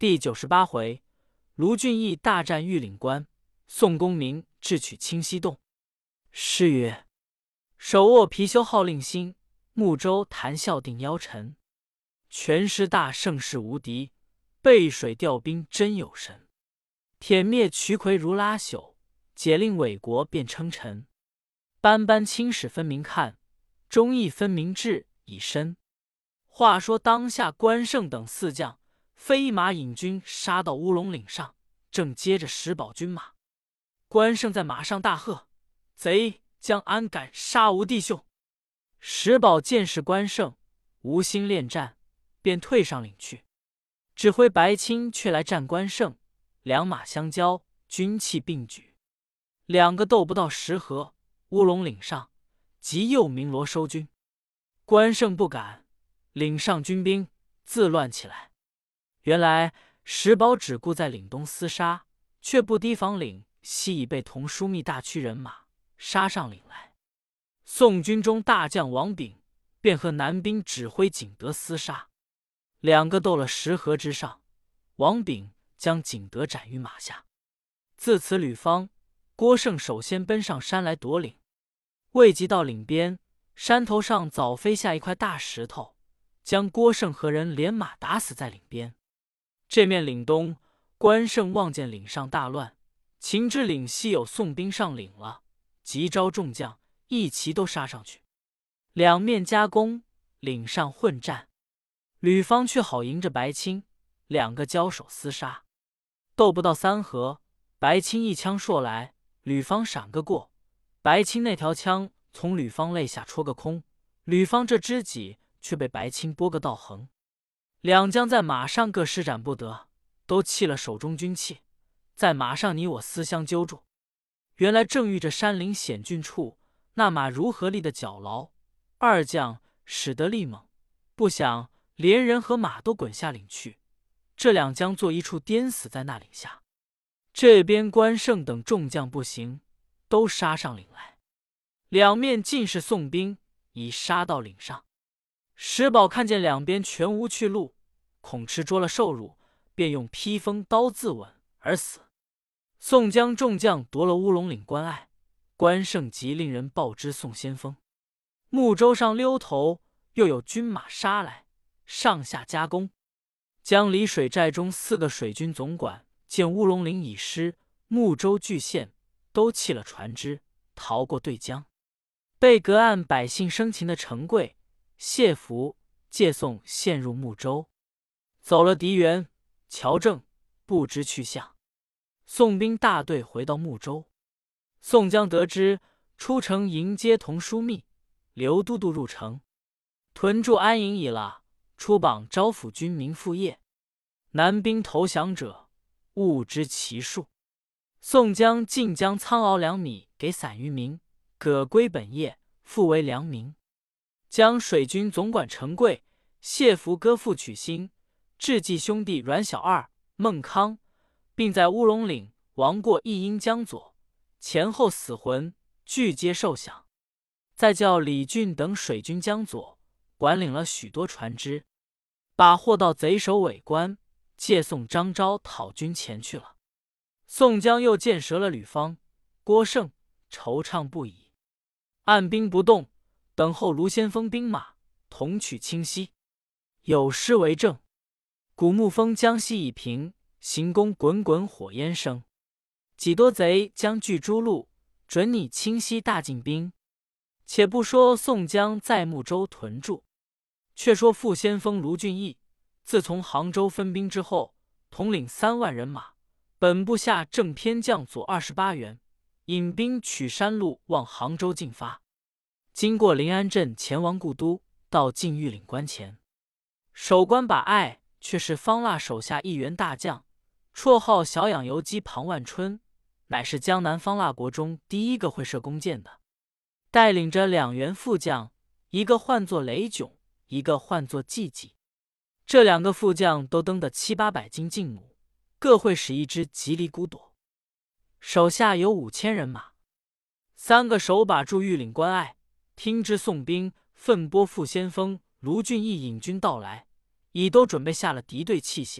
第98回，卢俊义大战玉岭关，宋公明智取清溪洞。诗曰：手握貔貅号令新，木舟谈笑定腰沉。全师大盛世无敌，背水调兵真有神。舔灭瞿魁如拉朽，解令伪国变称臣。斑斑青史分明看，忠义分明志已深。话说当下关胜等四将飞马引军杀到乌龙岭上，正接着石宝军马。关胜在马上大喝：贼将安敢杀吾弟兄！石宝见是关胜，无心恋战，便退上岭去。指挥白钦却来战关胜，两马相交，军器并举，两个斗不到10合，乌龙岭上即又鸣锣收军。关胜不敢，岭上军兵自乱起来。原来石宝只顾在岭东厮杀，却不提防岭西已被同枢密大区人马杀上岭来。宋军中大将王炳便和南兵指挥景德厮杀，两个斗了10合之上，王炳将景德斩于马下。自此吕方、郭盛首先奔上山来夺岭，未及到岭边，山头上早飞下一块大石头，将郭盛和人连马打死在岭边。这面岭东，关胜望见岭上大乱，情知岭西有宋兵上岭了，急召众将一齐都杀上去。两面夹攻，岭上混战。吕方却好迎着白钦，两个交手厮杀，斗不到3合，白钦一枪搠来，吕方闪个过，白钦那条枪从吕方肋下戳个空，吕方这知己却被白钦拨个道横。两将在马上各施展不得，都弃了手中军器，在马上你我厮相揪住。原来正遇着山林险峻处，那马如何立的脚牢，二将使得力猛，不想连人和马都滚下岭去，这两将做一处颠死在那岭下。这边关胜等众将不行，都杀上岭来，两面尽是宋兵，已杀到岭上。石宝看见两边全无去路，恐吃捉了受辱，便用披风刀自刎而死。宋江众将夺了乌龙岭关隘，关胜即令人报知宋先锋。木舟上溜头又有军马杀来，上下夹攻。江里水寨中4个水军总管见乌龙岭已失，木舟俱陷，都弃了船只，逃过对江。被隔岸百姓生擒的程贵、谢福、借宋陷入木舟，走了敌援，乔正不知去向。宋兵大队回到木舟，宋江得知，出城迎接同枢密刘都督入城，屯驻安营已了，出榜招抚军民副业。南兵投降者，勿知其数。宋江尽将苍敖2米给散于民，葛归本业，复为良民。将水军总管程贵、谢福割腹取心，智计兄弟阮小二、孟康，并在乌龙岭亡过一阴江左，前后死魂俱皆受降。再叫李俊等水军江左管领了许多船只，把货到贼首尾关，借宋张昭讨军前去了。宋江又见折了吕方、郭盛，惆怅不已，按兵不动，等候卢先锋兵马同取清溪。有诗为证：古木峰江西已平，行宫滚滚火焰生。几多贼将据诸路，准你清溪大进兵。且不说宋江在木舟屯驻，却说副先锋卢俊义自从杭州分兵之后，统领3万人马，本部下正偏将左28员，引兵取山路往杭州进发。经过临安镇前往故都，到进玉岭关前，守关把隘却是方腊手下一员大将，绰号小养游击庞万春，乃是江南方腊国中第一个会射弓箭的。带领着2员副将，一个唤作雷炯，一个唤作季季。这2个副将都登得700、800斤劲弩，各会使一支吉利孤朵，手下有5000人马。3个手把住玉岭关隘，听知宋兵奋拨副先锋卢俊义引军到来，已都准备下了敌对器械，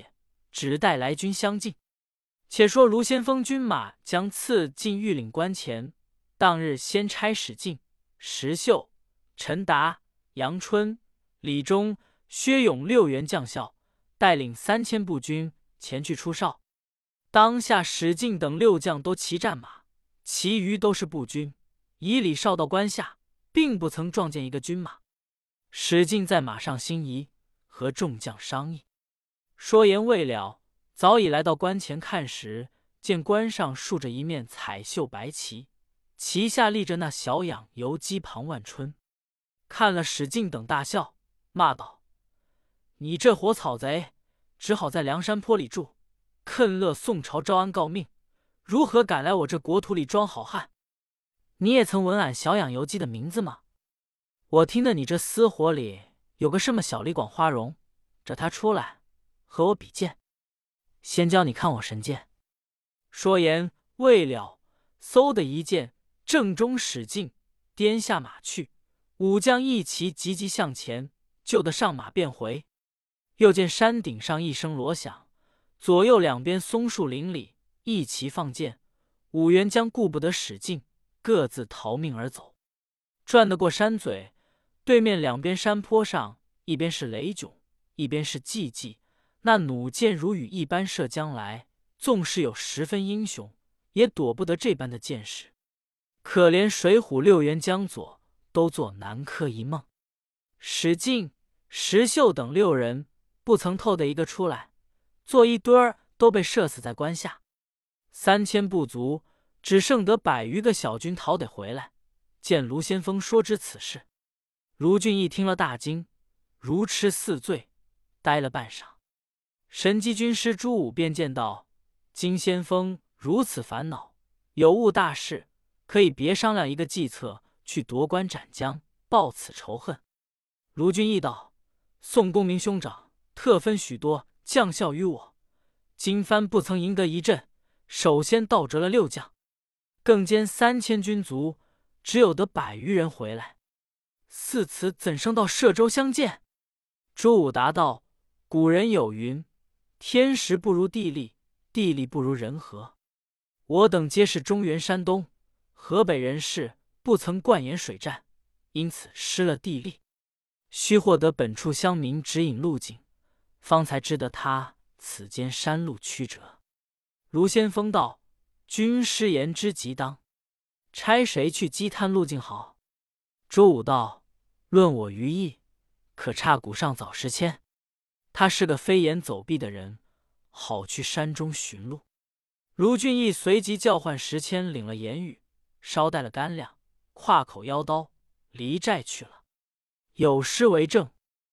只待来军相进。且说卢先锋军马将刺进御岭关前，当日先差史进、石秀、陈达、杨春、李忠、薛勇6员将校，带领3000步军前去出哨。当下史进等6将都骑战马，其余都是步军，以礼哨到关下，并不曾撞见一个军马。史进在马上心仪，和众将商议，说言未了，早已来到关前看时，见关上竖着一面彩绣白旗，旗下立着那小养游击庞万春。看了史进等大笑，骂道：“你这伙草贼，只好在梁山坡里住，肯乐宋朝招安告命，如何敢来我这国土里装好汉？你也曾闻俺小养游击的名字吗？我听得你这私伙里有个什么小李广花荣，找他出来和我比剑，先教你看我神剑。”说言未了，嗖的一剑正中史进，颠下马去。武将一齐急急向前，救得上马便回。又见山顶上一声锣响，左右两边松树林里一齐放箭。五员将顾不得史进，各自逃命而走。转得过山嘴，对面两边山坡上，一边是雷迥，一边是季季，那弩箭如雨一般射将来，纵使有10分英雄，也躲不得这般的箭矢。可怜水浒6员将佐都做南柯一梦。史进、石秀等6人不曾透的一个出来，做一堆儿都被射死在关下。3000不足，只剩得100余个小军逃得回来，见卢先锋说知此事。卢俊义听了大惊，如痴似醉，呆了半晌。神机军师朱武便见道：“金先锋如此烦恼，有误大事，可以别商量一个计策，去夺关斩将，报此仇恨。”卢俊义道：“宋公明兄长特分许多将校于我，今番不曾赢得一阵，首先倒折了6将，更兼3000军卒，只有得100余人回来，似此怎生到歙州相见？”朱武答道：“古人有云，天时不如地利，地利不如人和。我等皆是中原山东、河北人士，不曾惯演水战，因此失了地利。须获得本处乡民指引路径，方才知得他此间山路曲折。”卢先锋道：“军师言之极当，差谁去击探路径好？”朱武道：“论我愚意，可差谷上早1000，他是个飞檐走壁的人，好去山中寻路。”卢俊义随即叫唤1000领了言语，捎带了干粮，挎口腰刀，离寨去了。有诗为证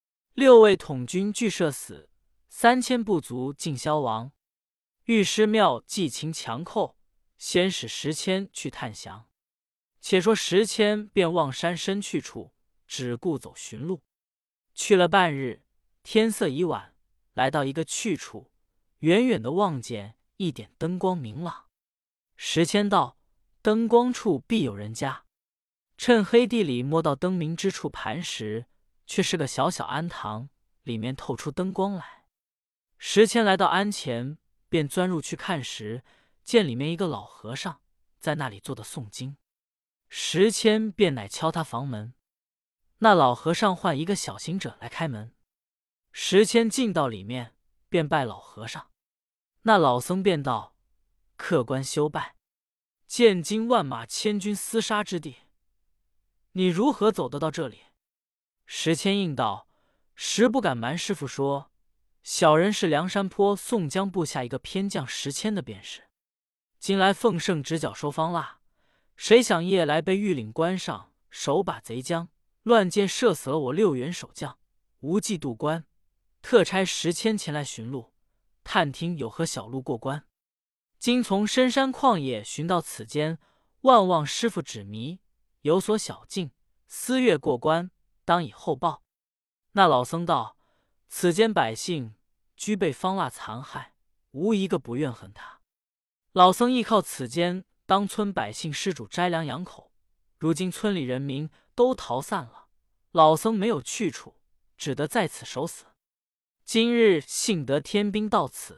：“6位统军俱射死，3000不足尽消亡。御师庙寄情强寇，先使1000去探降。”且说1000便望山深去处，只顾走寻路。去了半日，天色已晚，来到一个去处，远远的望见一点灯光明朗。1000道：“灯光处必有人家。”趁黑地里摸到灯明之处盘时，却是个小小庵堂，里面透出灯光来。1000来到庵前，便钻入去看时，见里面一个老和尚在那里坐的诵经。1000便乃敲他房门，那老和尚唤一个小行者来开门。1000进到里面，便拜老和尚。那老僧便道：“客官休拜，见今万马千军厮杀之地，你如何走得到这里？”1000应道：“实不敢瞒师傅说，小人是梁山坡宋江部下一个偏将1000的便是。今来奉圣直角收方腊，谁想夜来被御岭关上手把贼将乱箭射死了我6员守将，无计渡关，特差1000前来寻路，探听有何小路过关。今从深山旷野寻到此间，望师傅指迷，有所小径，思越过关，当以后报。”那老僧道：“此间百姓居被方腊残害，无一个不怨恨他。老僧依靠此间当村百姓施主摘粮养口，如今村里人民都逃散了，老僧没有去处，只得在此守死。今日幸得天兵到此，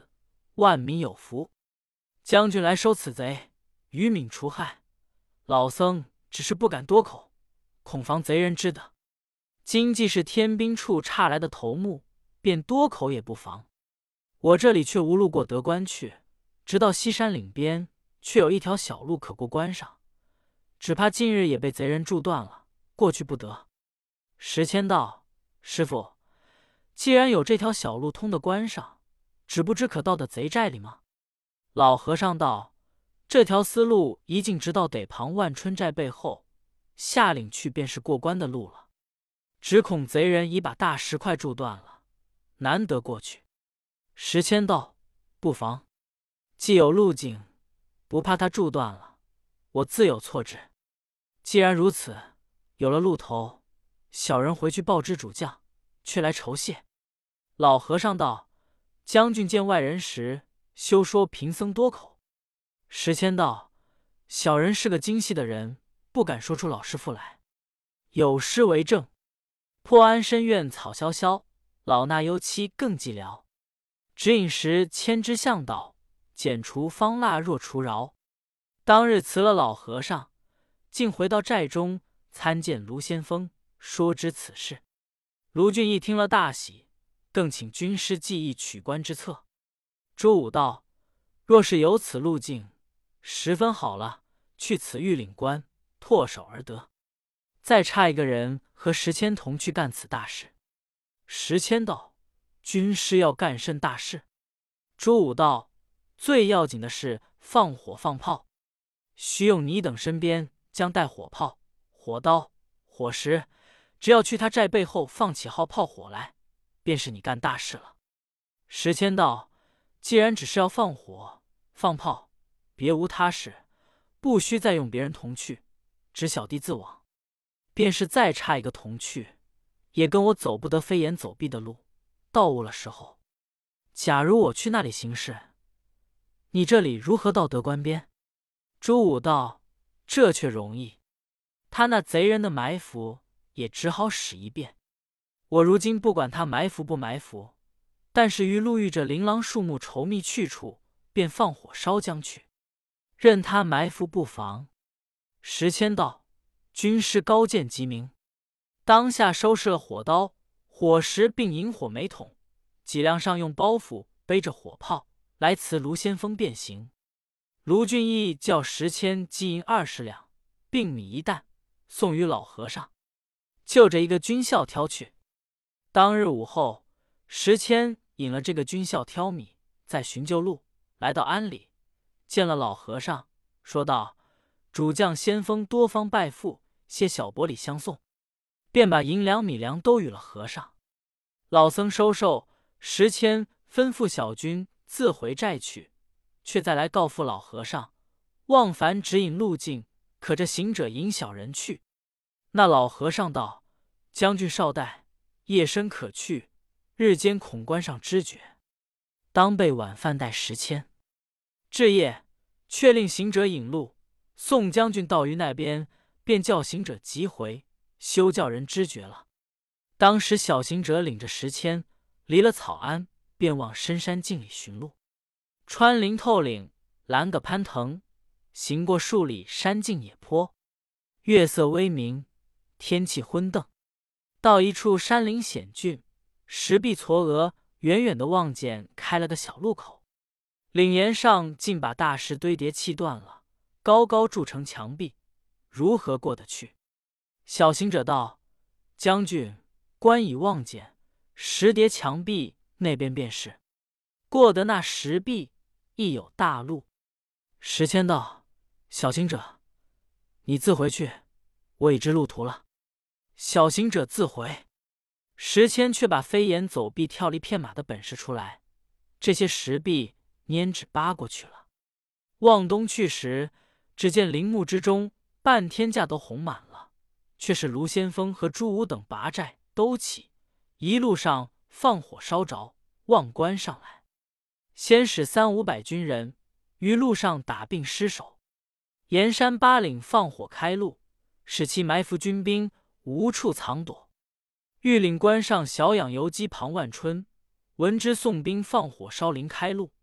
万民有福。将军来收此贼，余民除害。老僧只是不敢多口，恐防贼人知得。今既是天兵处差来的头目，便多口也不妨。我这里却无路过德关去，直到西山岭边，却有一条小路可过关上，只怕近日也被贼人筑断了，过去不得。石谦道：“师傅，既然有这条小路通的关上，只不知可到的贼寨里吗？”老和尚道：“这条丝路一径直到北旁万春寨背后，下岭去便是过关的路了。只恐贼人已把大石块筑断了，难得过去。”石谦道：“不妨，既有路径，不怕他筑断了，我自有措置。既然如此，有了路头，小人回去报知主将，却来酬谢。”老和尚道：“将军见外人时，休说贫僧多口。”石谦道：“小人是个精细的人，不敢说出老师傅来。有诗为证：破安深院草萧萧，老衲幽栖更寂寥。只饮食千枝向导，剪除方腊若除饶。”当日辞了老和尚，竟回到寨中参见卢先锋，说知此事。卢俊义听了大喜，更请军师记忆取关之策。朱武道：“若是有此路径，十分好了，去此玉岭关，唾手而得。再差一个人和石谦同去干此大事。”石谦道：“军师要干甚大事？”朱武道：“最要紧的是放火放炮，须用你等身边将带火炮、火刀、火石，只要去他寨背后放起号炮火来，便是你干大事了。”石谦道：“既然只是要放火放炮，别无他事，不需再用别人同去，只小弟自往。便是再差一个同去，也跟我走不得飞檐走壁的路，到误了时候。假如我去那里行事，你这里如何到德关边？”朱武道：“这却容易，他那贼人的埋伏也只好使一遍。我如今不管他埋伏不埋伏，但是于路遇着琳琅树木稠密去处，便放火烧将去，任他埋伏不妨。”石谦道：“军师高见机明。”当下收拾了火刀、火石并引火煤桶，几辆上用包袱背着火炮来辞卢先锋便行。卢俊义叫石谦寄银20两，并米1担，送与老和尚，就着一个军校挑去。当日午后，石谦引了这个军校挑米，在寻旧路来到庵里，见了老和尚，说道：“主将先锋多方拜赴，些小薄礼相送。”便把银两米粮都与了和尚。老僧收受，石谦吩咐小军自回寨去，却再来告诉老和尚，望凡指引路径，可这行者引小人去。那老和尚道：“将军稍待，夜深可去，日间恐关上知觉，当备晚饭待石谦。至夜，却令行者引路，宋将军到于那边，便叫行者急回，休叫人知觉了。”当时小行者领着石谦离了草庵，便往深山径里寻路。穿林透岭，拦个攀藤，行过数里山径野坡，月色微明，天气昏瞪。到一处山林险峻，石壁嵯峨，远远的望见开了个小路口，岭沿上竟把大石堆叠砌断了，高高筑成墙壁，如何过得去？小行者道：“将军，观已望见，石叠墙壁那边便是，过得那石壁，亦有大路。”石谦道：“小行者，你自回去，我已知路途了。”小行者自回，石谦却把飞檐走壁跳离片马的本事出来，这些石壁拈指扒过去了。望东去时，只见林木之中半天架都红满了，却是卢先锋和朱武等拔寨都起，一路上放火烧着，望关上来。先使300-500军人于路上打并尸首，沿山八岭放火开路，使其埋伏军兵无处藏躲。玉岭关上小养游击庞万春闻之，宋兵放火烧林开路，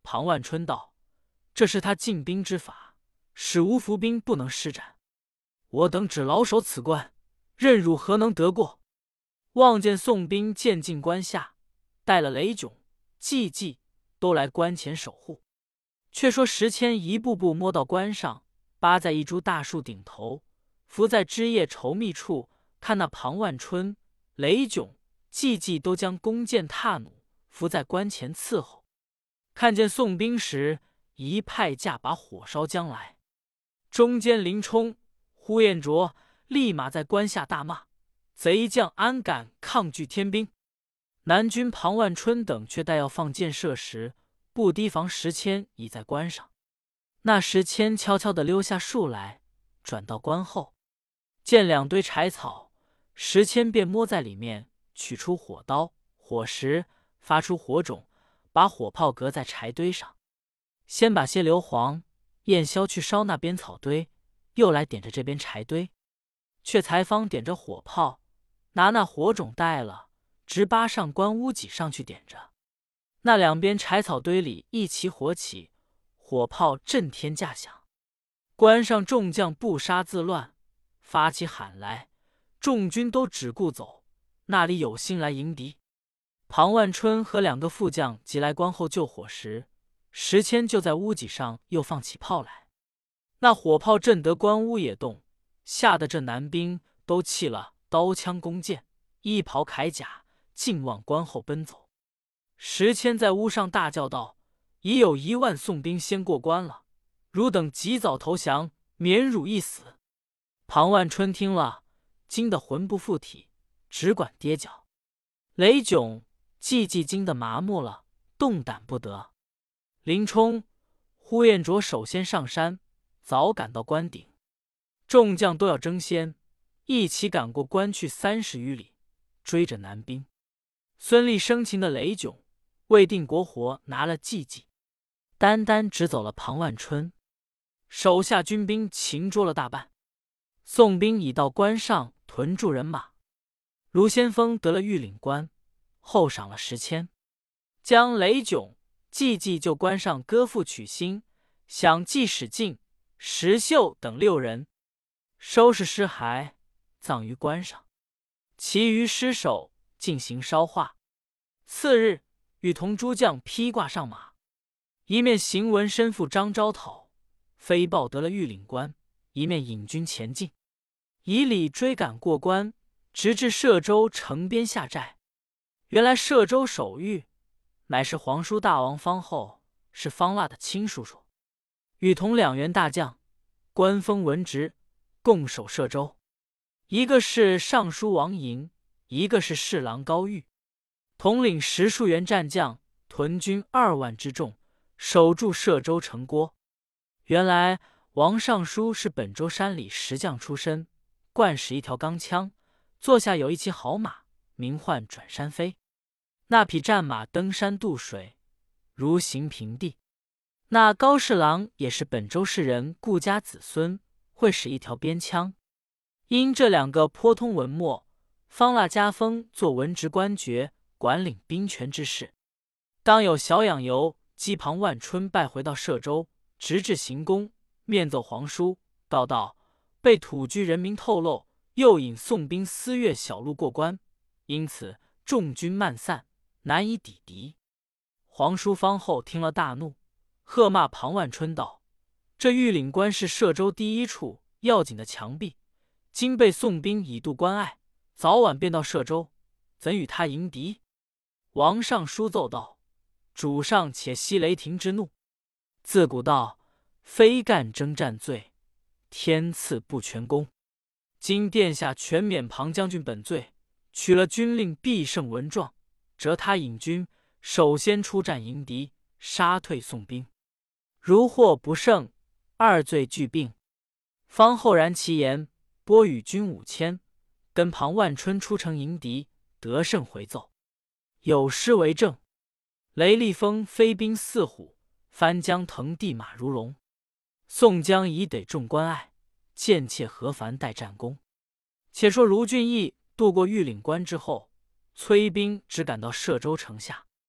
庞万春道：“这是他进兵之法，使无伏兵不能施展。我等只牢守此关，任汝何能得过？”望见宋兵渐进关下，带了雷炯、季季都来关前守护。却说石谦一步步摸到关上，扒在一株大树顶头，伏在枝叶稠密处，看那庞万春、雷炯、季季都将弓箭踏弩伏在关前伺候。看见宋兵时，一派架把火烧将来。中间林冲、呼延灼立马在关下大骂：“贼将安敢抗拒天兵！”南军庞万春等却待要放箭射时，不提防石谦已在关上。那石谦悄悄地溜下树来，转到关后，见两堆柴草，石谦便摸在里面，取出火刀、火石，发出火种，把火炮隔在柴堆上。先把些硫磺、焰硝去烧那边草堆，又来点着这边柴堆，却才方点着火炮，拿那火种带了，直扒上关屋脊上去点着。那两边柴草堆里一起火起，火炮震天价响。关上众将不杀自乱，发起喊来，众军都只顾走，那里有心来迎敌？庞万春和两个副将急来关后救火时，石谦就在屋脊上又放起炮来。那火炮震得关屋也动，吓得这男兵都弃了刀枪弓箭，衣袍铠甲，尽往关后奔走。石谦在屋上大叫道：“已有1万宋兵先过关了，汝等及早投降，免汝一死。”庞万春听了，惊得魂不附体，只管跌脚。雷炯、季季惊得麻木了，动弹不得。林冲、呼延灼首先上山，早赶到关顶，众将都要争先，一起赶过关去30余里，追着南兵。孙立生擒的雷炯，魏定国活拿了季季，单单只走了庞万春，手下军兵擒捉了大半。宋兵已到关上屯驻人马，卢先锋得了御领官，后赏了石谦，将雷炯、季季就关上割腹取心，享季史进、石秀等6人，收拾尸骸，葬于关上，其余尸首进行烧化。次日，与同诸将披挂上马，一面行文身负张昭讨，飞报得了御领官，一面引军前进，以礼追赶过关，直至歙州城边下寨。原来歙州守御乃是皇叔大王方后，是方腊的亲叔叔，与同2员大将，官封文职，共守歙州。一个是尚书王寅，一个是侍郎高玉，统领10数员战将，屯军2万之众，守住歙州城郭。原来王尚书是本州山里石匠出身，惯使一条钢枪，座下有一骑好马，名唤转山飞。那匹战马登山渡水，如行平地。那高侍郎也是本州士人顾家子孙，会使一条边枪。因这2个颇通文墨，方腊加封做文职官爵，管领兵权之事。当有小养由击庞万春败回到歙州，直至行宫，面奏皇叔，告道被土居人民透露，又引宋兵私越小路过关，因此众军漫散，难以抵敌。皇叔方后听了大怒，喝骂庞万春道：“这御领关是歙州第一处要紧的墙壁，今被宋兵以渡关隘，早晚便到歙州，怎与他迎敌？”王尚书奏道：“主上且息雷霆之怒。自古道，非干征战罪，天赐不全功。今殿下全免庞将军本罪，取了军令必胜文状，折他引军，首先出战迎敌，杀退宋兵。如获不胜，2罪俱并。”方后然其言，拨与军5000，跟庞万春出城迎敌，得胜回奏。有诗为证：“雷厉风飞兵似虎，翻江腾地马如龙。宋江已得众关隘，贱妾何烦待战功。”且说卢俊义渡过御领关之后，催兵只赶到歙州城下。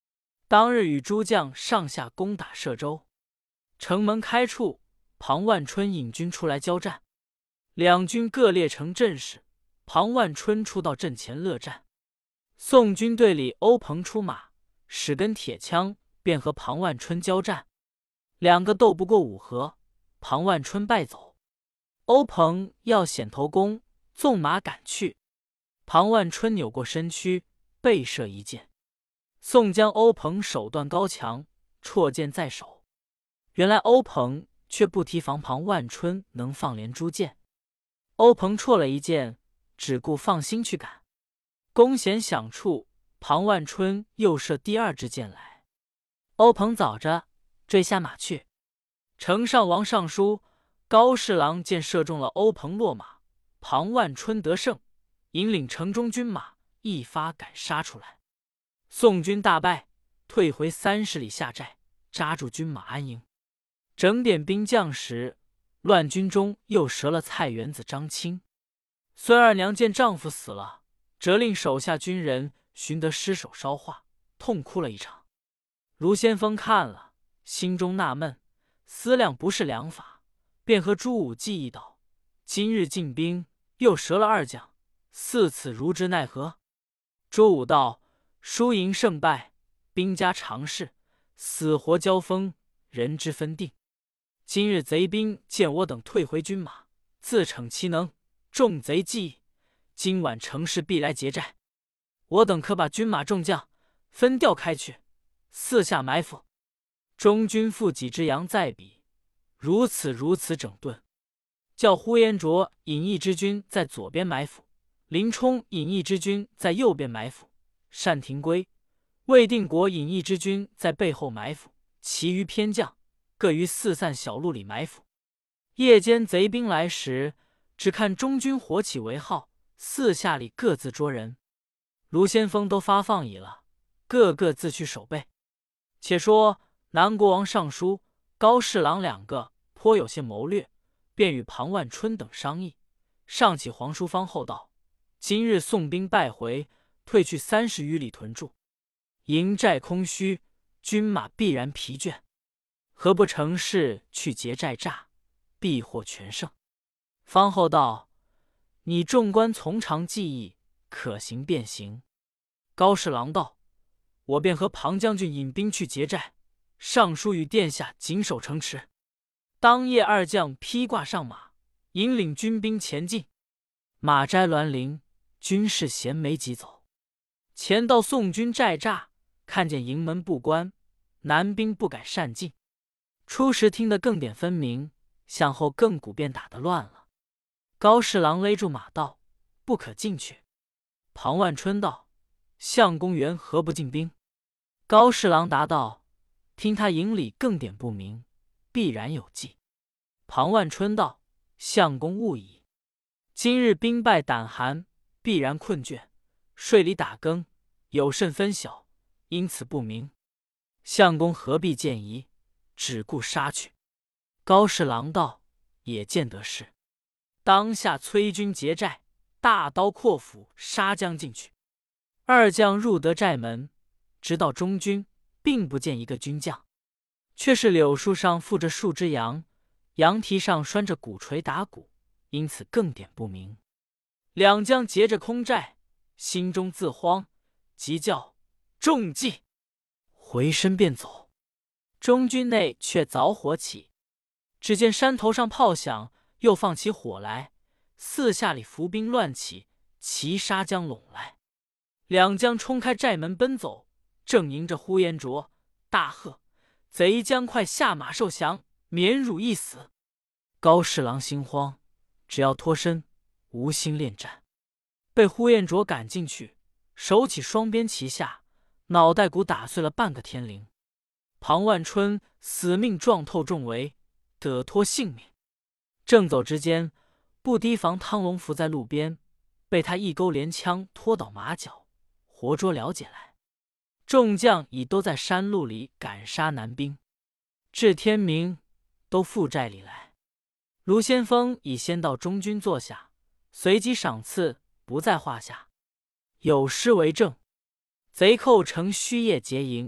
当日与诸将上下攻打歙州，城门开处，庞万春引军出来交战，两军各列成阵势。庞万春出到阵前勒战，宋军队里欧鹏出马，使根铁枪，便和庞万春交战。两个斗不过5合，庞万春败走。欧鹏要显头功，纵马赶去，庞万春扭过身躯，背射一箭。宋将欧鹏手段高强，绰箭在手。原来欧鹏却不提防庞万春能放连珠箭，欧鹏绰了一箭，只顾放心去赶。弓弦响处，庞万春又射第2支箭来。欧鹏早着坠下马去。城上王尚书高侍郎见射中了欧鹏落马，庞万春得胜，引领城中军马一发赶杀出来。宋军大败，退回30里下寨，扎住军马安营。整点兵将时，乱军中又折了蔡元子张青。孙二娘见丈夫死了，责令手下军人寻得尸首烧化，痛哭了一场。卢先锋看了，心中纳闷，思量不是良法，便和朱武计议道：今日进兵，又折了2将，4次如之奈何？朱武道：输赢胜败，兵家常事，死活交锋，人之分定。今日贼兵见我等退回军马，自逞其能，众贼计议，今晚乘势必来劫寨。我等可把军马众将分调开去，四下埋伏。中军副几之杨再比，如此整顿。叫呼延灼引1支军在左边埋伏，林冲引1支军在右边埋伏，单廷圭、魏定国引1支军在背后埋伏，其余偏将各于四散小路里埋伏。夜间贼兵来时，只看中军火起为号，四下里各自捉人。卢先锋都发放矣了，个个自去守备。且说南国王尚书高侍郎2个颇有些谋略，便与庞万春等商议，上启皇书方后道：今日宋兵败回，退去30余里屯驻，营寨空虚，军马必然疲倦，何不乘势去劫寨诈，必获全胜？方后道：你众官从长计议，可行便行。高侍郎道：我便和庞将军引兵去劫寨，上书与殿下紧守城池。当夜2将披挂上马，引领军兵前进。马摘栾铃，军士衔枚疾走。前到宋军寨栅，看见营门不关，南兵不敢擅进。初时听得更点分明，向后更鼓便打得乱了。高侍郎勒住马道：不可进去。庞万春道：相公原何不进兵？高侍郎答道：听他营里更点不明，必然有计。庞万春道：相公误矣。今日兵败胆寒，必然困倦，睡里打更，有甚分晓，因此不明。相公何必见疑，只顾杀去。高侍郎道：也见得是。当下催军劫寨，大刀阔斧杀将进去。2将入得寨门，直到中军，并不见一个军将，却是柳树上附着数只羊，羊蹄上拴着鼓槌打鼓，因此更点不明。2将劫着空寨，心中自慌，急叫中计，回身便走。中军内却早火起，只见山头上炮响，又放起火来，四下里伏兵乱起，齐杀将拢来。2将冲开寨门奔走，正迎着呼延灼，大喝：贼将快下马受降，免汝一死！高侍郎心慌，只要脱身，无心恋战，被呼延灼赶进去，手起双鞭齐下，脑袋骨打碎了半个天灵。庞万春死命撞透重围，得脱性命。正走之间，不提防汤龙伏在路边，被他一钩连枪拖倒马脚，活捉了解来。众将已都在山路里赶杀南兵，至天明都赴寨里来。卢先锋已先到中军坐下，随即赏赐不在话下。有诗为证：贼寇乘虚夜劫营，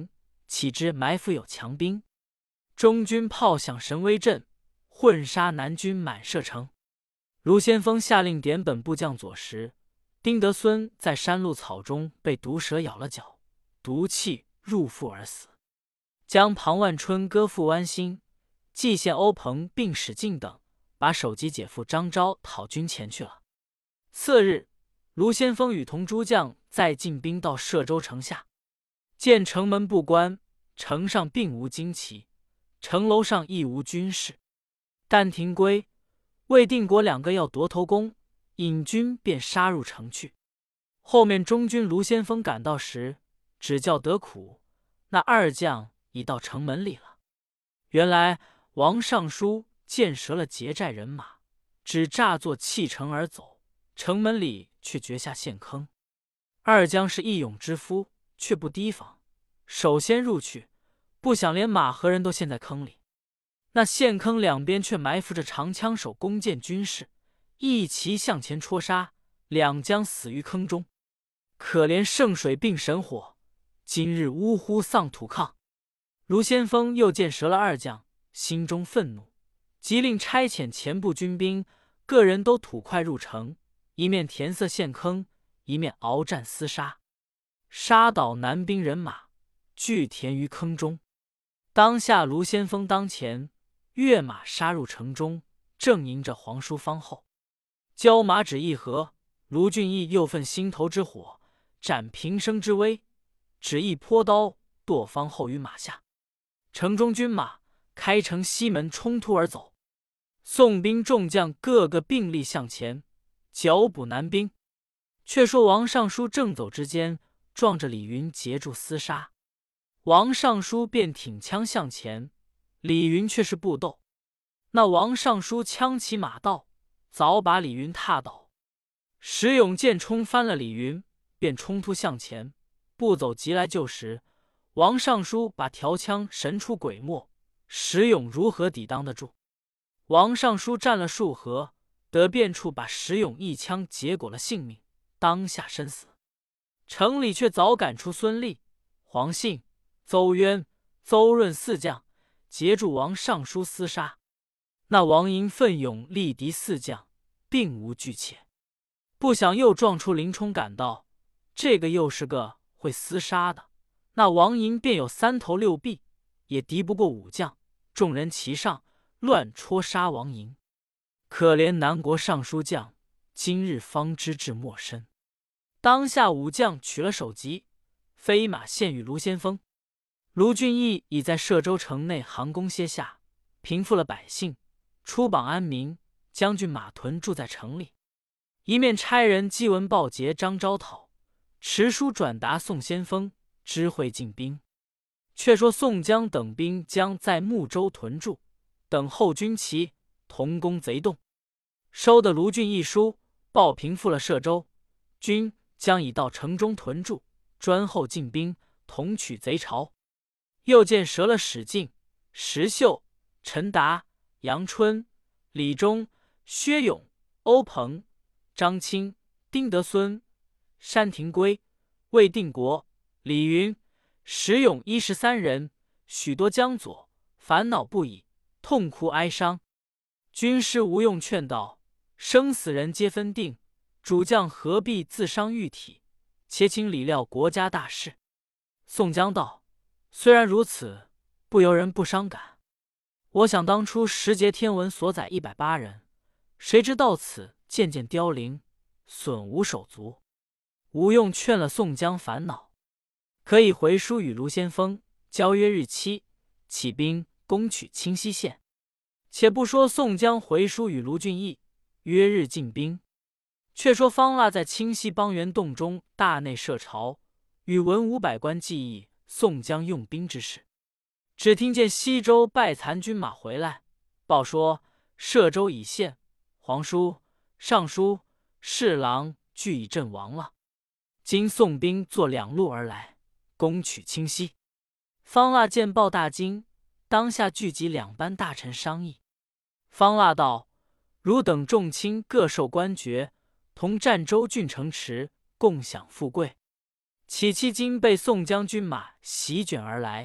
岂知埋伏有强兵。中军炮响神威震，混杀南军满射城。卢先锋下令点本部将左时，丁德孙在山路草中被毒蛇咬了脚，毒气入腹而死。将庞万春割腹剜心，蓟县欧鹏并史进等把首级解赴张昭讨军前去了。次日，卢先锋与同诸将再进兵到歙州城下，见城门不关，城上并无旌旗，城楼上亦无军士。但廷圭、魏定国两个要夺头功，引军便杀入城去。后面中军卢先锋赶到时，只叫得苦，那二将已到城门里了。原来王尚书见折了劫寨人马，只诈作弃城而走，城门里却掘下陷坑。二将是义勇之夫，却不提防，首先入去，不想连马和人都陷在坑里。那陷坑两边却埋伏着长枪手、弓箭军士，一齐向前戳杀，两将死于坑中。可怜圣水并神火，今日呜呼丧土炕。卢先锋又见折了二将，心中愤怒，即令差遣前部军兵，个人都土快入城，一面填塞陷坑，一面鏖战厮杀，杀倒南兵人马，俱填于坑中。当下卢先锋当前，跃马杀入城中，正迎着黄叔方后。交马只一合，卢俊义又奋心头之火，展平生之威，只一泼刀剁方后于马下。城中军马开城西门冲突而走，宋兵众将个个并力向前，剿捕南兵。却说王尚书正走之间，撞着李云截住厮杀。王尚书便挺枪向前，李云却是不斗。那王尚书枪起马到，早把李云踏倒。石勇见冲翻了李云，便冲突向前，不走急来救时。王尚书把条枪神出鬼没，石勇如何抵挡得住？王尚书战了数合，得便处把石勇一枪结果了性命，当下身死。城里却早赶出孙立、黄信、邹渊、邹润四将，截住王尚书厮杀。那王莹奋勇力敌四将，并无惧怯。不想又撞出林冲赶到，这个又是个会厮杀的，那王莹便有三头六臂，也敌不过五将。众人齐上，乱戳杀王莹。可怜南国尚书将，今日方知至没身。当下武将取了首级，飞马献与卢先锋。卢俊义已在歙州城内行宫歇下，平复了百姓，出榜安民，将军马屯住在城里。一面差人赍文报捷张昭讨，持书转达宋先锋，知会进兵。却说宋江等兵将在睦州屯驻，等候军旗，同攻贼洞。收得卢俊义书，报平复了歙州，军将已到城中屯驻，专候进兵，同取贼巢。又见折了史进、石秀、陈达、杨春、李忠、薛勇、欧鹏、张清、丁德孙、山廷圭、魏定国、李云、石勇13人，许多将佐，烦恼不已，痛哭哀伤。军师吴用劝道：生死人皆分定，主将何必自伤玉体？且请理料国家大事。宋江道：虽然如此，不由人不伤感。我想当初石碣天文所载180人，谁知到此渐渐凋零，损无手足。吴用劝了宋江烦恼，可以回书与卢先锋，交约日期，起兵攻取清溪县。且不说宋江回书与卢俊义，约日进兵。却说方腊在清溪邦元洞中大内设巢，与文武百官计议宋江用兵之事。只听见西州败残军马回来，报说歙州已陷，皇叔、尚书、侍郎俱已阵亡了。今宋兵坐两路而来，攻取清溪。方腊见报大惊，当下聚集两班大臣商议。方腊道：汝等众卿各受官爵，同占州郡城池，共享富贵。岂期今被宋将军马席卷而来，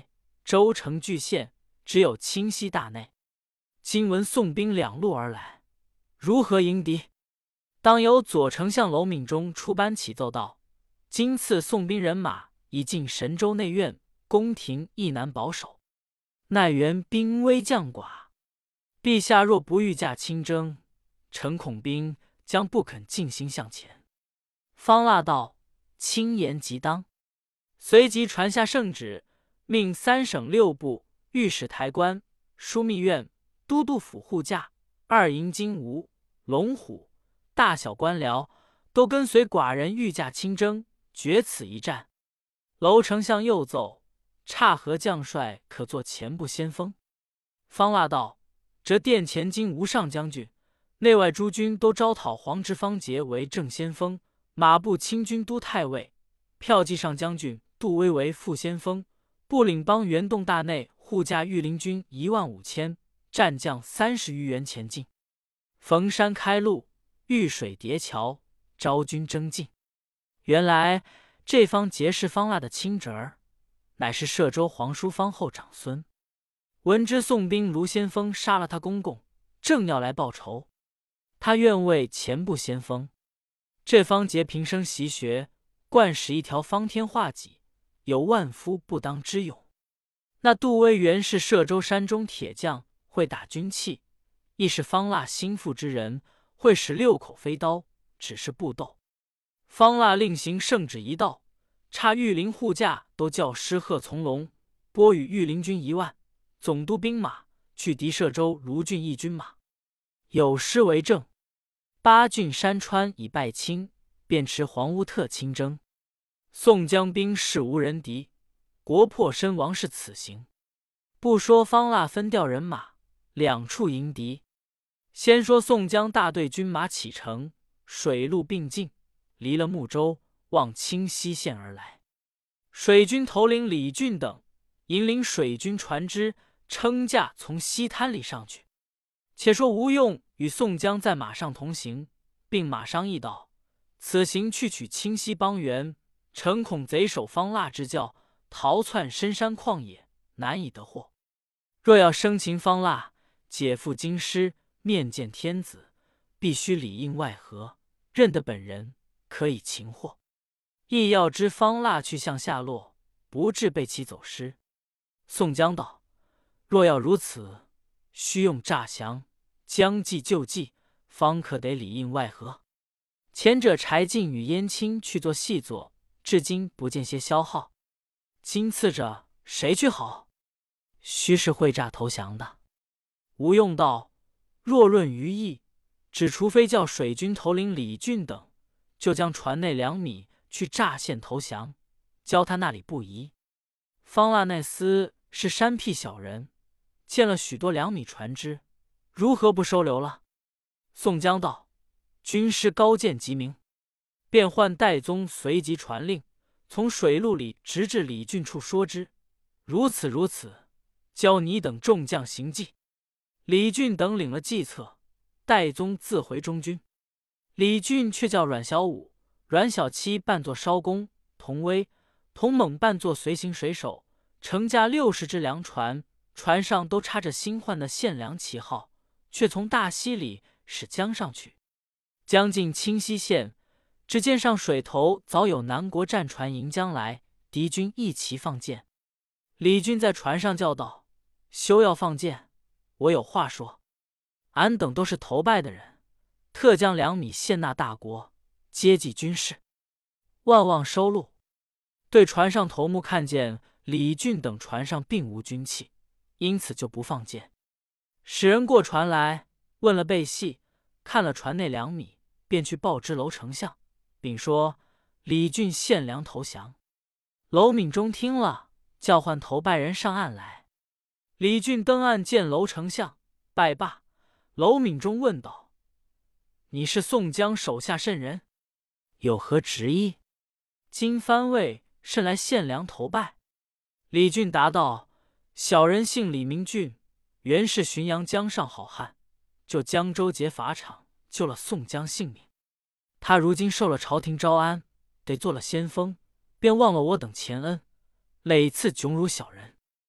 州城俱陷，只有清溪大内。今闻宋兵两路而来，如何迎敌？”当有左丞相娄敏中出班启奏道：“今次宋兵人马已进神州内院，宫廷亦难保守，奈原兵微将寡，陛下若不御驾亲征，臣恐兵将不肯进行向前。”方腊道：“卿言极当。”随即传下圣旨，命3省6部、御史台官、枢密院、都督府护驾、2营金吾、龙虎、大小官僚都跟随寡人御驾亲征，决此一战。娄丞相又奏：“差何将帅可做前部先锋？”方腊道：“这殿前金吾上将军，内外诸军都招讨黄直方节为正先锋，马步清军都太尉、骠骑上将军杜威为副先锋，部领帮原洞大内护驾御林军15000，战将30余员前进，逢山开路，遇水叠桥，招军征进。”原来这方节是方腊的亲侄儿，乃是歙州皇叔方后长孙。闻知宋兵卢先锋杀了他公公，正要来报仇，他愿为前部先锋。这方节平生习学，惯使一条方天画戟，有万夫不当之勇。那杜威原是歙州山中铁匠，会打军器，亦是方腊心腹之人，会使6口飞刀，只是步斗。方腊另行圣旨一道，差御林护驾都叫师贺从龙，拨与御林军1万，总督兵马去敌歙州卢郡义军马。有诗为证：“8郡山川已败清，便持黄乌特亲征。宋江兵势无人敌，国破身亡是此行。”不说方腊分调人马两处迎敌，先说宋江大队军马启程，水陆并进，离了睦州，往清溪县而来。水军头领李俊等引领水军船只，撑架从溪滩里上去。且说吴用与宋江在马上同行，并马商议道：“此行去取清溪帮援，诚恐贼首方腊之教，逃窜深山旷野，难以得获。若要生擒方腊，解赴京师，面见天子，必须里应外合，认得本人，可以擒获。亦要知方腊去向下落，不致被其走失。”宋江道：“若要如此，须用诈降，将计就计，方可得里应外合。前者柴进与燕青去做细作，至今不见些消耗。今次着谁去好？须是会诈投降的。”吴用道：“若论于义，只除非叫水军头领李俊等，就将船内2米去诈陷投降，交他那里不疑。方腊那厮是山僻小人，见了许多2米船只，如何不收留了？”宋江道：“军师高见极明。”便唤戴宗随即传令，从水路里直至李俊处说之：“如此如此，教你等众将行计。”李俊等领了计策，戴宗自回中军。李俊却叫阮小五、阮小七扮作艄公，童威、童猛扮作随行水手，乘驾60只粮船，船上都插着新换的献粮旗号，却从大溪里使江上去。将近清溪县，只见上水头早有南国战船迎将来，敌军一齐放箭。李俊在船上叫道：“休要放箭，我有话说。俺等都是投拜的人，特将2米献纳大国，接济军事，万望收录。”对船上头目看见李俊等船上并无军器，因此就不放箭。使人过船来，问了背细，看了船内2米，便去报知娄丞相，并说李俊献粮投降。娄敏中听了，叫唤投拜人上岸来。李俊登岸见娄丞相，拜罢。娄敏中问道：“你是宋江手下甚人？有何职意？今番位甚来献粮投拜？”李俊答道：“小人姓李，名俊，原是浔阳江上好汉，就江州劫法场，救了宋江性命。他如今受了朝廷招安，得做了先锋，便忘了我等前恩，累次窘辱小人。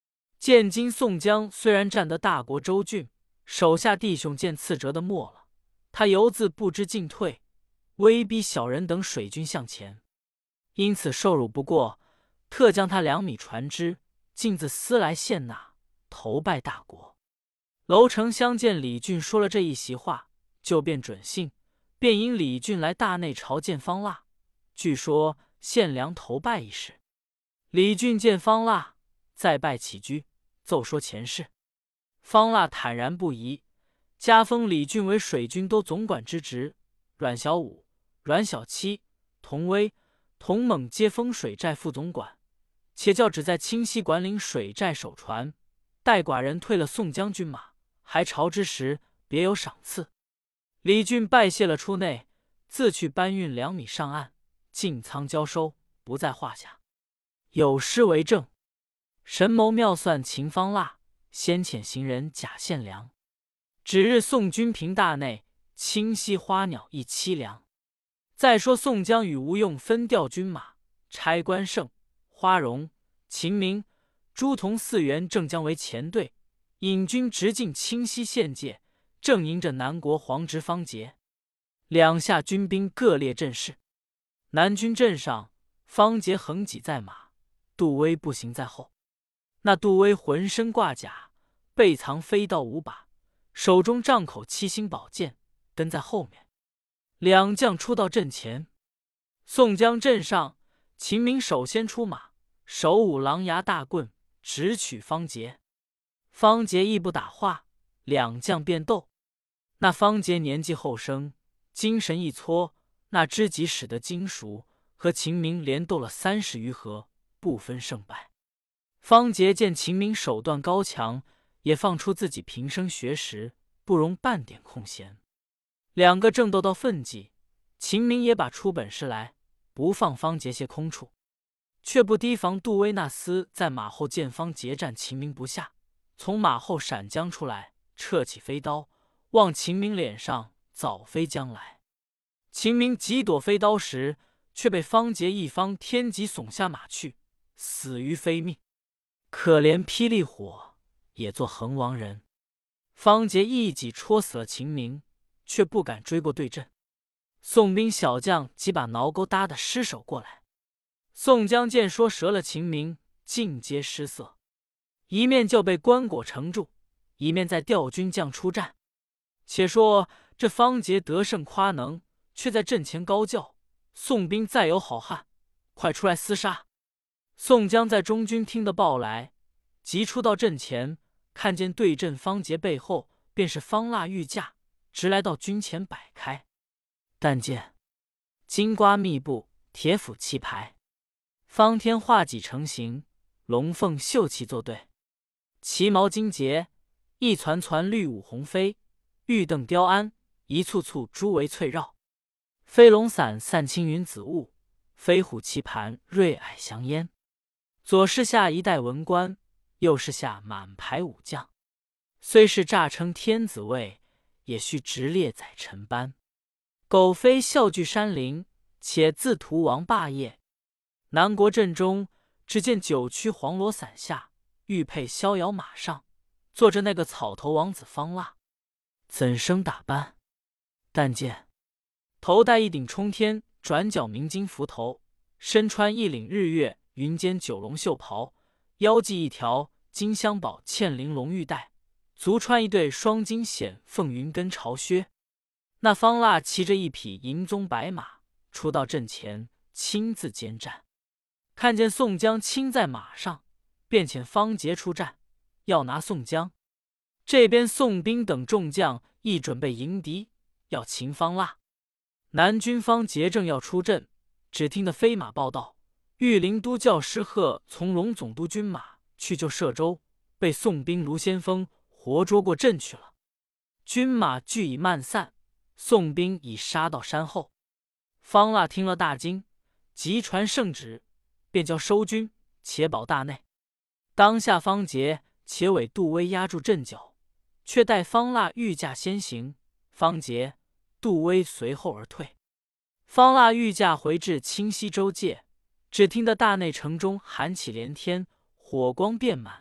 见今宋江虽然占得大国州郡，手下弟兄见刺折的没了，他犹自不知进退，威逼小人等水军向前，因此受辱不过，特将他2米船只，径自私来献纳，投拜大国。娄丞相见李俊说了这一席话，就便准信，便引李俊来大内朝见方腊，据说献粮投拜一事。李俊见方腊，再拜起居，奏说前事。方腊坦然不疑，加封李俊为水军都总管之职，阮小武、阮小七、童威、童猛皆封水寨副总管，且叫只在清溪管领水寨守船，待寡人退了宋将军马，还朝之时，别有赏赐。李俊拜谢了出内，自去搬运2米上岸，进仓交收，不在话下。有诗为证：神谋妙算秦方腊，先遣行人假献粮。指日宋军平大内，清溪花鸟一凄凉。再说宋江与吴用分调军马，差关胜、花荣、秦明、朱仝4员正将为前队，引军直进清溪县界，正迎着南国黄执方杰。两下军兵各列阵势，南军阵上，方杰横戟在马，杜威步行在后。那杜威浑身挂甲，背藏飞刀5把，手中杖口7星宝剑，跟在后面。两将出到阵前，宋江阵上，秦明首先出马，手舞狼牙大棍，直取方杰。方杰亦不打话，两将便斗。那方杰年纪后生，精神一搓，那知己使得精熟，和秦明连斗了30余合，不分胜败。方杰见秦明手段高强，也放出自己平生学识，不容半点空闲。两个正斗到奋际，秦明也把出本事来，不放方杰些空处，却不提防杜威那厮在马后见方杰战秦明不下，从马后闪将出来，掣起飞刀，往秦明脸上早飞将来。秦明急躲飞刀时，却被方杰一方天戟耸下马去，死于非命。可怜霹雳火，也做横王人。方杰一戟戳死了秦明，却不敢追过对阵。宋兵小将几把挠钩搭的失手过来，宋江见说折了秦明，尽皆失色，一面就被关果城住，一面再调军将出战。且说这方杰得胜夸能，却在阵前高叫：宋兵再有好汉，快出来厮杀！宋江在中军听得报来，急出到阵前，看见对阵方杰背后便是方腊御驾，直来到军前摆开。但见金瓜密布，铁斧齐排，方天画戟成形，龙凤绣旗作对，旗毛金结，一攒攒绿舞红飞，玉镫雕鞍，一簇簇珠围翠绕。飞龙伞散青云紫雾，飞虎棋盘瑞霭祥烟。左视下一代文官，右视下满排武将。虽是诈称天子位，也须直列宰臣班。苟非笑聚山林，且自图王霸业。南国阵中，只见9曲黄罗伞下，玉佩逍遥马上，坐着那个草头王子方腊，怎生打扮？但见头戴一顶冲天转角明金幞头，身穿一领日月云间九龙袖袍，腰系一条金香宝嵌玲珑玉带，足穿一对双金显凤云跟朝靴。那方腊骑着一匹银鬃白马，出到阵前，亲自监战。看见宋江亲在马上，便遣方杰出战，要拿宋江。这边宋兵等众将亦准备迎敌，要擒方腊。南军方杰正要出阵，只听得飞马报道，御林都教师贺从龙总督军马去救歙州，被宋兵卢先锋活捉过阵去了。军马俱已漫散，宋兵已杀到山后。方腊听了大惊，急传圣旨，便叫收军，且保大内。当下方杰且委杜威压住阵脚，却待方腊御驾先行，方杰、杜威随后而退。方腊御驾回至清溪州界，只听得大内城中喊起连天，火光遍满，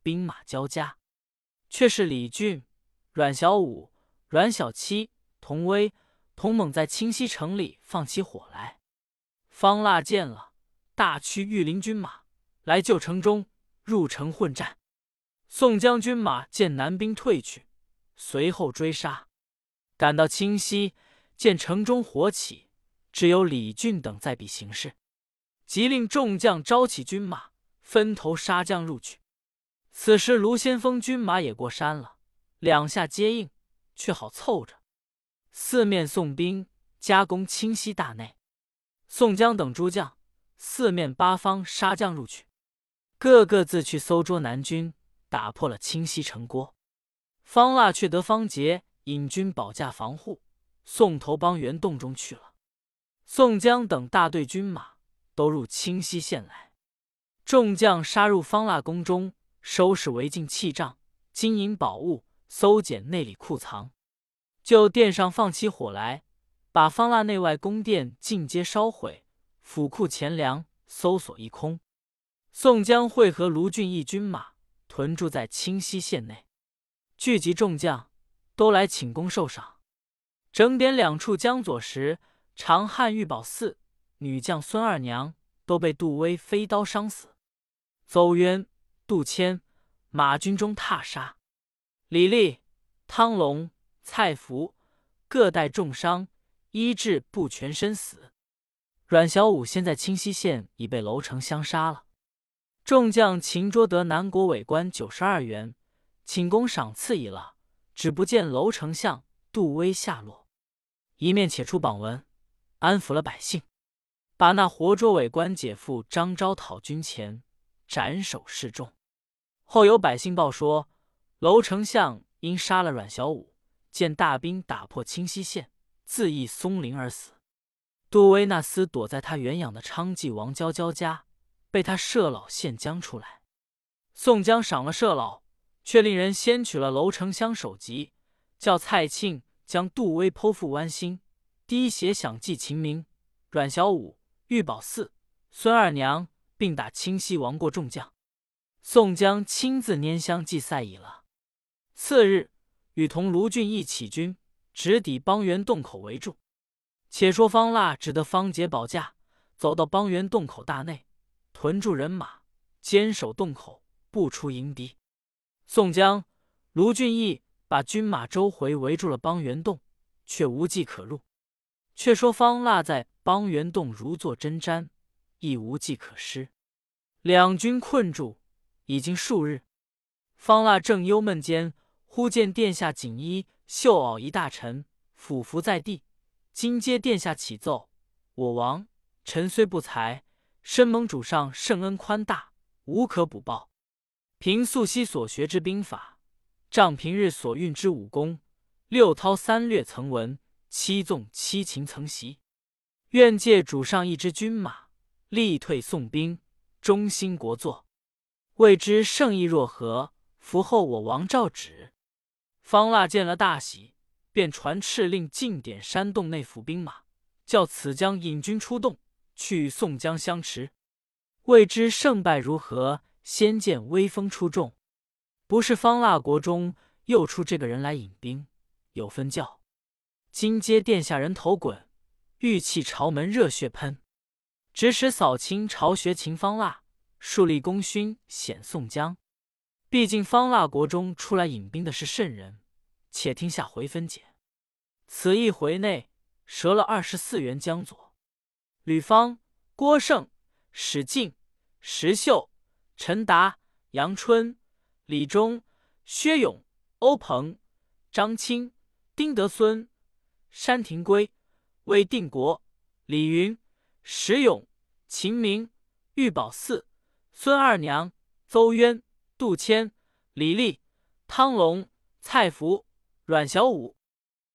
兵马交加，却是李俊、阮小五、阮小七、童威、童猛在清溪城里放起火来。方腊见了，大驱御林军马来救城中，入城混战。宋将军马见南兵退去，随后追杀，赶到清溪，见城中火起，只有李俊等在彼行事，即令众将招起军马，分头杀将入去。此时卢先锋军马也过山了，两下接应，却好凑着。四面宋兵夹攻清溪大内，宋江等诸将四面八方杀将入去，个个自去搜捉南军，打破了清溪城郭。方腊却得方杰引军保驾防护，送投邦元洞中去了。宋江等大队军马都入清溪县来，众将杀入方腊宫中，收拾违禁器仗、金银宝物，搜检内里库藏，就殿上放起火来，把方腊内外宫殿尽皆烧毁，府库钱粮搜索一空。宋江会合卢俊义军马，屯驻在清溪县内，聚集众将，都来请功受赏。整点两处江左时，长汉玉宝寺女将孙二娘都被杜威飞刀伤死，邹渊、杜迁、马军中踏杀，李立、汤龙、蔡福各带重伤，医治不全身死。阮小五先在清溪县已被娄丞相杀了。众将擒捉得南国伪官92员，请功赏赐已了，只不见娄丞相、杜威下落。一面且出榜文，安抚了百姓，把那活捉伪官解父张昭讨军前，斩首示众。后有百姓报说，娄丞相因杀了阮小五，见大兵打破清溪县，自缢松林而死。杜威那厮躲在他原养的娼妓王娇娇家，被他赦老献将出来。宋江赏了赦老，却令人先取了娄丞相首级，叫蔡庆将杜威剖腹剜心，滴血响祭秦明、阮小五、玉宝寺、孙二娘，并打清溪王过众将。宋江亲自拈香祭赛已了。次日，与同卢俊义起军，直抵邦元洞口围住。且说方腊只得方杰保驾，走到邦元洞口大内，屯驻人马，坚守洞口，不出迎敌。宋江、卢俊义把军马周回围住了邦元洞，却无计可入。却说方腊在邦元洞如坐针毡，亦无计可施。两军困住，已经数日。方腊正忧闷间，忽见殿下锦衣绣袄一大臣俯伏在地，今接殿下启奏：我王臣虽不才，深蒙主上圣恩宽大，无可补报。凭素昔所学之兵法，仗平日所运之武功，六韬三略曾闻，七纵七擒曾习。愿借主上一支军马，力退宋兵，忠心国祚。未知圣意若何？伏候我王诏旨。方腊见了大喜，便传敕令进点山洞内府兵马，叫此将引军出洞，去与宋江相持。未知胜败如何？先见威风出众。不是方腊国中又出这个人来引兵，有分教。今接殿下人头滚，玉气朝门热血喷，指使扫清朝学秦方腊，树立功勋显宋江。毕竟方腊国中出来引兵的是圣人，且听下回分解。此一回内折了24员江左，吕方、郭盛、史进、石秀、陈达、杨春、李忠、薛勇、欧鹏、张清、丁德孙、山廷圭、魏定国、李云、石勇、秦明、玉宝寺、孙二娘、邹渊、杜迁、李立、汤龙、蔡福、阮小五、